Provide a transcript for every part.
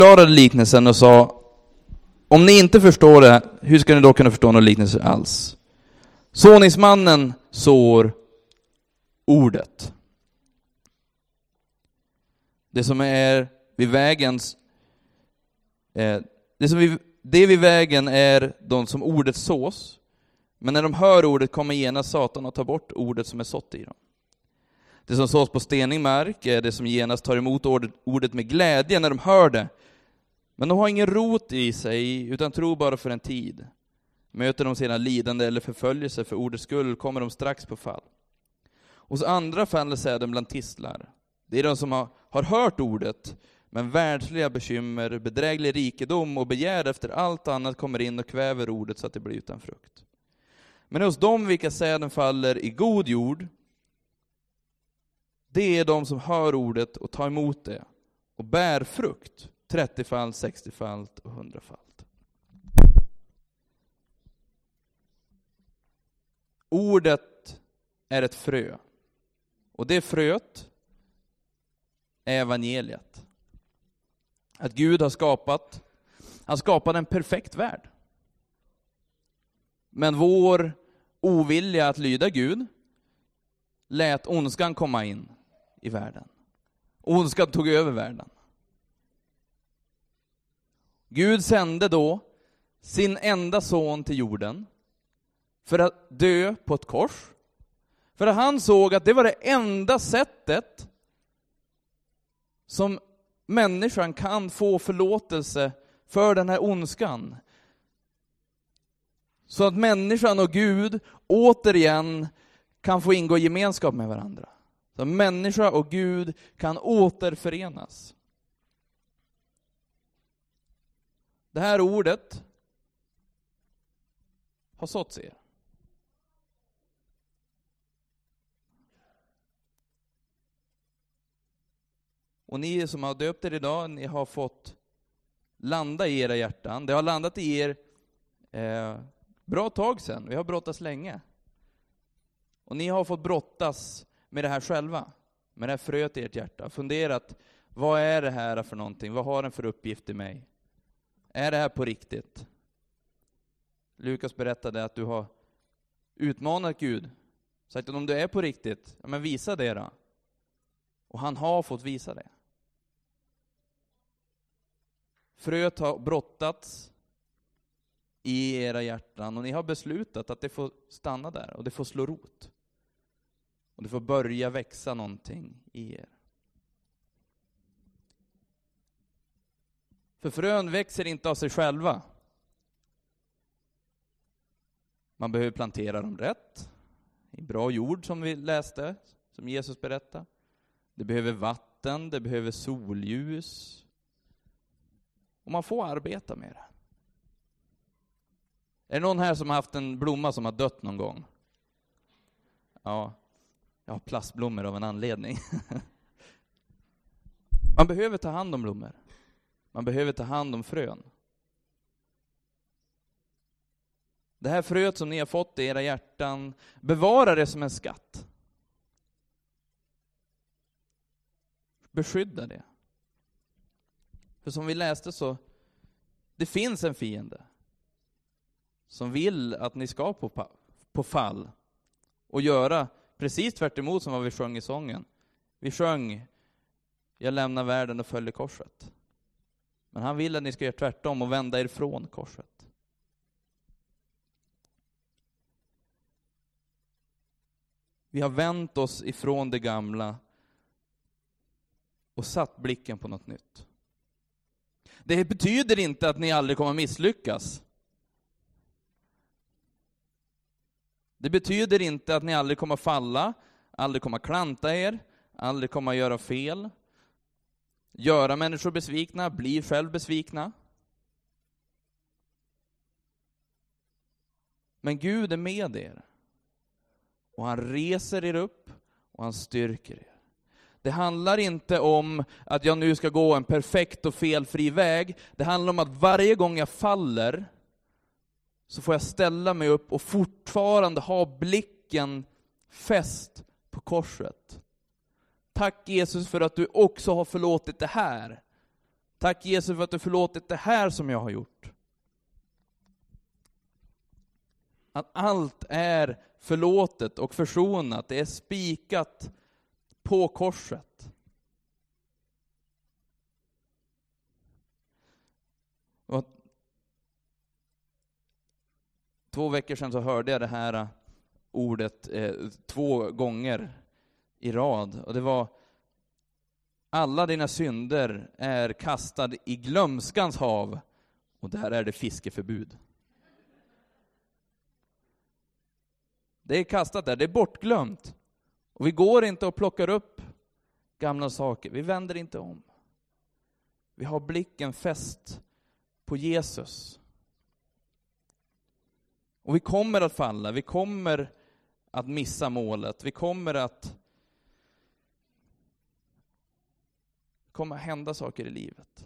förklarade liknelsen och sa: om ni inte förstår det, hur ska ni då kunna förstå någon liknelse alls? Såningsmannen sår ordet. Det som är vid vägens det vid vägen är de som ordet sås. Men när de hör ordet kommer genast Satan och tar bort ordet som är sått i dem. Det som sås på stenig mark är det som genast tar emot ordet med glädje när de hör det. Men de har ingen rot i sig utan tror bara för en tid. Möter de sedan lidande eller förföljelse för ordets skull kommer de strax på fall. Hos andra faller säden bland tistlar. Det är de som har hört ordet, men världsliga bekymmer, bedräglig rikedom och begär efter allt annat kommer in och kväver ordet så att det blir utan frukt. Men hos dem vilka säden faller i god jord, det är de som hör ordet och tar emot det och bär frukt, 30-falt, 60-falt och 100-falt. Ordet är ett frö. Och det fröet är evangeliet. Att Gud han skapade en perfekt värld. Men vår ovilja att lyda Gud lät ondskan komma in i världen. Ondskan tog över världen. Gud sände då sin enda son till jorden för att dö på ett kors. För att han såg att det var det enda sättet som människan kan få förlåtelse för den här ondskan. Så att människan och Gud återigen kan få ingå gemenskap med varandra. Så människa och Gud kan återförenas. Det här ordet har såtts er. Och ni som har döpt er idag, ni har fått landa i era hjärtan. Det har landat i er bra tag sedan. Vi har brottats länge. Och ni har fått brottas med det här själva. Med det här fröet i ert hjärta. Funderat, vad är det här för någonting? Vad har den för uppgift i mig? Är det här på riktigt? Lukas berättade att du har utmanat Gud. Sagt att om du är på riktigt, ja men visa det då. Och han har fått visa det. Fröet har brottats i era hjärtan och ni har beslutat att det får stanna där och det får slå rot. Och det får börja växa någonting i er. För frön växer inte av sig själva. Man behöver plantera dem rätt. I bra jord som vi läste, som Jesus berättade. Det behöver vatten, det behöver solljus. Och man får arbeta med det. Är det någon här som har haft en blomma som har dött någon gång? Ja, jag har plastblommor av en anledning. Man behöver ta hand om blommor. Man behöver ta hand om frön. Det här fröet som ni har fått i era hjärtan, bevara det som en skatt. Beskydda det. För som vi läste så, det finns en fiende som vill att ni ska på fall och göra precis tvärt emot som vad vi sjöng i sången. Vi sjöng, jag lämnar världen och följer korset. Men han vill att ni ska göra tvärtom och vända er från korset. Vi har vänt oss ifrån det gamla och satt blicken på något nytt. Det betyder inte att ni aldrig kommer misslyckas. Det betyder inte att ni aldrig kommer falla, aldrig kommer klanta er, aldrig kommer göra fel. Göra människor besvikna, bli själv besvikna. Men Gud är med er. Och han reser er upp och han styrker er. Det handlar inte om att jag nu ska gå en perfekt och felfri väg. Det handlar om att varje gång jag faller så får jag ställa mig upp och fortfarande ha blicken fäst på korset. Tack Jesus för att du också har förlåtit det här. Tack Jesus för att du förlåtit det här som jag har gjort. Att allt är förlåtet och försonat. Det är spikat på korset. Och 2 veckor sedan så hörde jag det här ordet 2 gånger i rad. Och det var: alla dina synder är kastad i glömskans hav, och där är det fiskeförbud. Det är kastat där, det är bortglömt. Och vi går inte och plockar upp gamla saker, vi vänder inte om. Vi har blicken fäst på Jesus. Och vi kommer att falla, vi kommer att missa målet, vi kommer att hända saker i livet.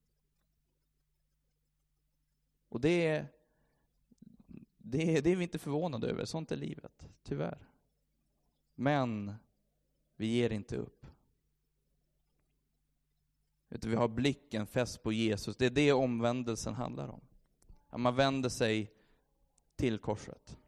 Och det är vi inte förvånade över, sånt är livet, tyvärr. Men vi ger inte upp. Utan vi har blicken fäst på Jesus, det är det omvändelsen handlar om. Att man vänder sig till korset.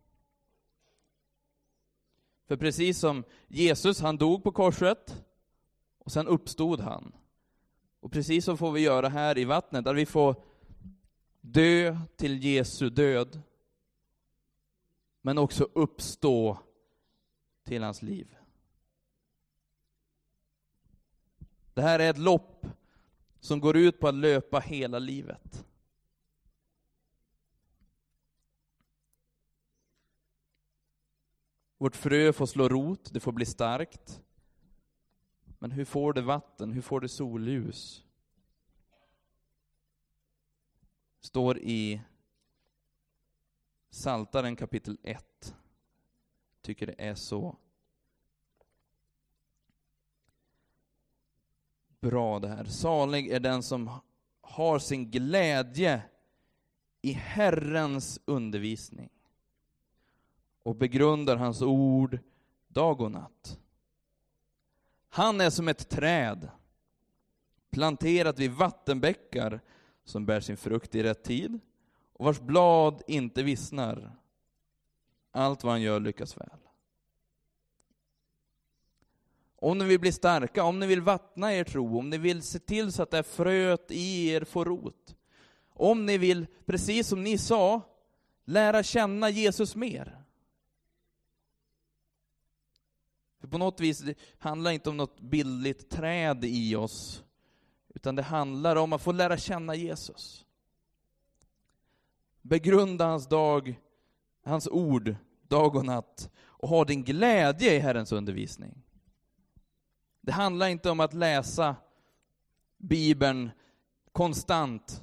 För precis som Jesus, han dog på korset och sen uppstod han. Och precis så får vi göra här i vattnet, där vi får dö till Jesu död, men också uppstå till hans liv. Det här är ett lopp som går ut på att löpa hela livet. Vårt frö får slå rot, det får bli starkt. Men hur får det vatten? Hur får det solljus? Står i Psaltaren kapitel 1. Tycker det är så bra det här. Salig är den som har sin glädje i Herrens undervisning och begrundar hans ord dag och natt. Han är som ett träd planterat vid vattenbäckar som bär sin frukt i rätt tid och vars blad inte vissnar. Allt vad han gör lyckas väl. Om ni vill bli starka, om ni vill vattna er tro, om ni vill se till så att det här fröet i er får rot, om ni vill, precis som ni sa, lära känna Jesus mer. För på något vis, det handlar inte om något bildligt träd i oss, utan det handlar om att få lära känna Jesus. Begrunda hans ord dag och natt och ha din glädje i Herrens undervisning. Det handlar inte om att läsa Bibeln konstant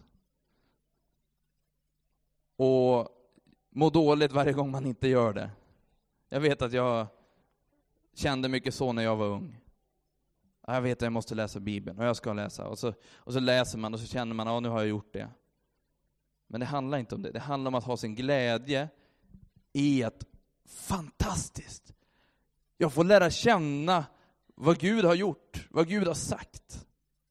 och må dåligt varje gång man inte gör det. Jag vet att jag kände mycket så när jag var ung. Jag vet att jag måste läsa Bibeln och jag ska läsa. Och så läser man och så känner man, nu har jag gjort det. Men det handlar inte om det. Det handlar om att ha sin glädje i att fantastiskt, jag får lära känna vad Gud har gjort, vad Gud har sagt.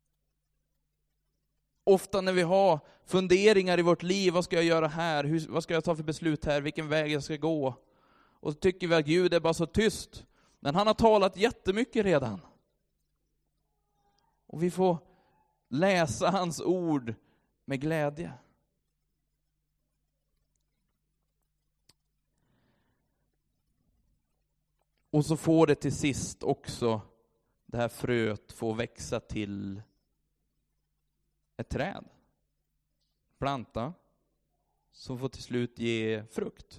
Ofta när vi har funderingar i vårt liv, vad ska jag göra här? Vad ska jag ta för beslut här? Vilken väg jag ska gå? Och så tycker vi att Gud är bara så tyst. Men han har talat jättemycket redan. Och vi får läsa hans ord med glädje. Och så får det till sist också, det här fröet får växa till ett träd. Planta. Som får till slut ge frukt.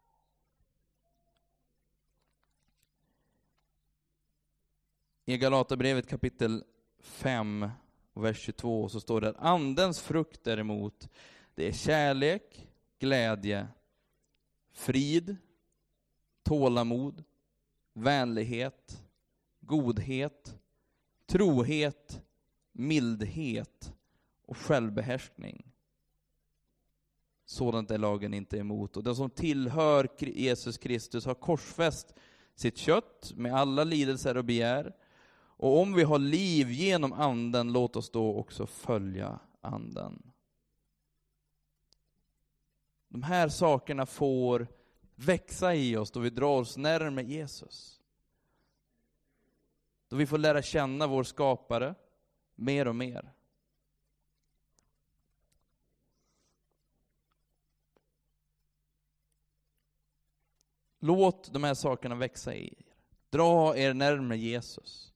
I Galaterbrevet kapitel 5 och vers 22 så står det att andens frukt däremot, det är kärlek, glädje, frid, tålamod, vänlighet, godhet, trohet, mildhet och självbehärskning. Sådant är lagen inte emot. Och den som tillhör Jesus Kristus har korsfäst sitt kött med alla lidelser och begär. Och om vi har liv genom anden, låt oss då också följa anden. De här sakerna får växa i oss då vi drar oss närmare Jesus. Då vi får lära känna vår skapare mer och mer. Låt de här sakerna växa i er. Dra er närmare Jesus.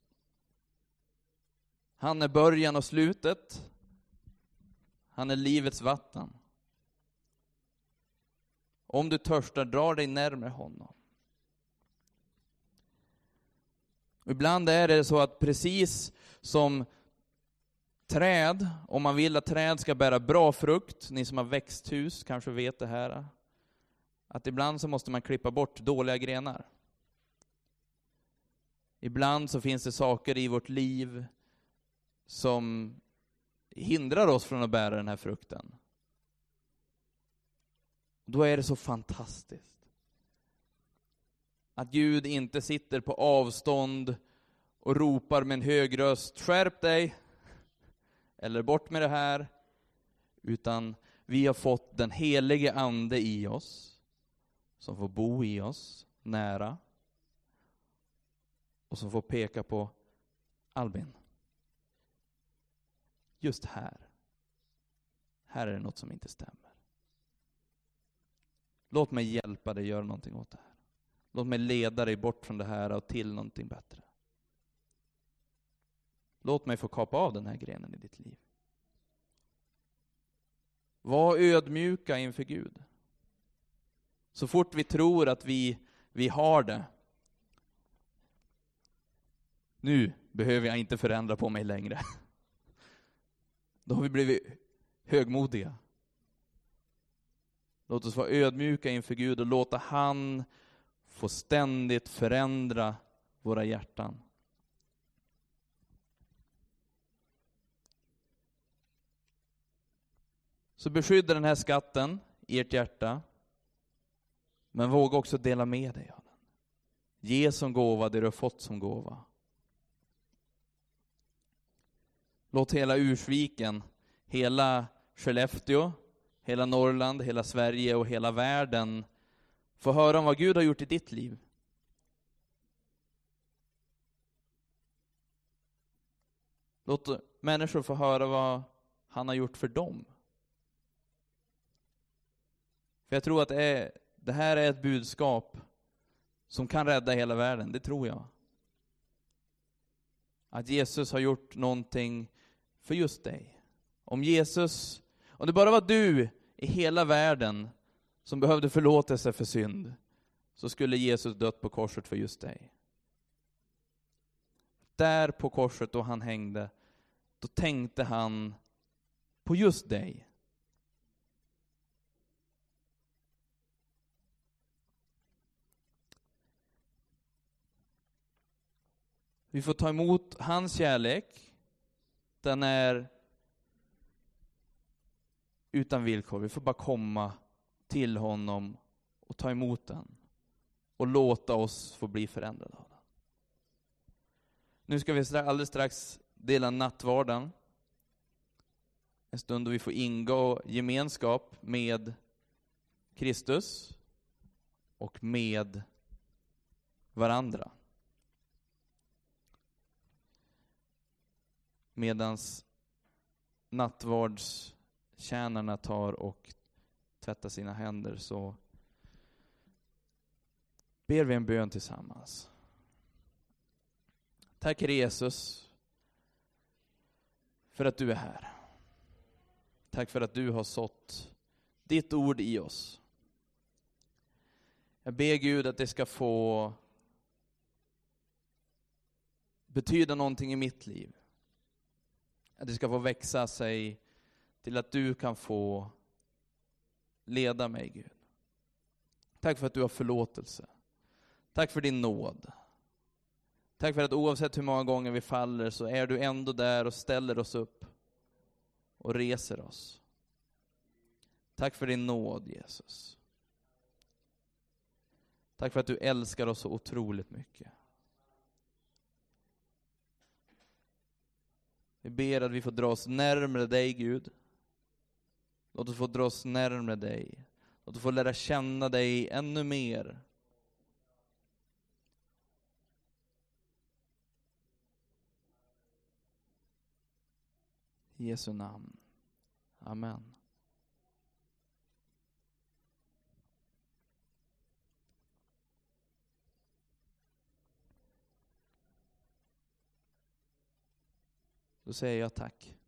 Han är början och slutet. Han är livets vatten. Om du törstar, dra dig närmare honom. Ibland är det så att precis som träd, om man vill att träd ska bära bra frukt, ni som har växthus kanske vet det här, att ibland så måste man klippa bort dåliga grenar. Ibland så finns det saker i vårt liv som hindrar oss från att bära den här frukten. Då är det så fantastiskt att Gud inte sitter på avstånd och ropar med en hög röst, skärp dig, eller bort med det här, utan vi har fått den helige ande i oss, som får bo i oss nära, och som får peka på Albin. Just här är det något som inte stämmer. Låt mig hjälpa dig göra någonting åt det här. Låt mig leda dig bort från det här och till någonting bättre. Låt mig få kapa av den här grenen i ditt liv. Var ödmjuka inför Gud. Så fort vi tror att vi har det. Nu behöver jag inte förändra på mig längre. Då har vi blivit högmodiga. Låt oss vara ödmjuka inför Gud och låta han få ständigt förändra våra hjärtan. Så beskydda den här skatten i ert hjärta. Men våga också dela med dig av den. Ge som gåva det du har fått som gåva. Låt hela Ursviken, hela Skellefteå, hela Norrland, hela Sverige och hela världen få höra om vad Gud har gjort i ditt liv. Låt människor få höra vad han har gjort för dem. För jag tror att det här är ett budskap som kan rädda hela världen, det tror jag. Att Jesus har gjort någonting för just dig. Om det bara var du i hela världen som behövde förlåtelse för synd, så skulle Jesus dött på korset för just dig. Där på korset då han hängde, då tänkte han på just dig. Vi får ta emot hans kärlek. Den är utan villkor. Vi får bara komma till honom och ta emot den. Och låta oss få bli förändrade av den. Nu ska vi alldeles strax dela nattvarden. En stund då vi får ingå gemenskap med Kristus och med varandra. Medans nattvardstjänarna tar och tvättar sina händer, så ber vi en bön tillsammans. Tack Jesus för att du är här. Tack för att du har sått ditt ord i oss. Jag ber Gud att det ska få betyda någonting i mitt liv. Att det ska få växa sig till att du kan få leda mig, Gud. Tack för att du har förlåtelse. Tack för din nåd. Tack för att oavsett hur många gånger vi faller så är du ändå där och ställer oss upp och reser oss. Tack för din nåd, Jesus. Tack för att du älskar oss så otroligt mycket. Vi ber att vi får dra oss närmare dig, Gud. Låt oss få dra oss närmare dig. Låt oss få lära känna dig ännu mer. I Jesu namn. Amen. Då säger jag tack.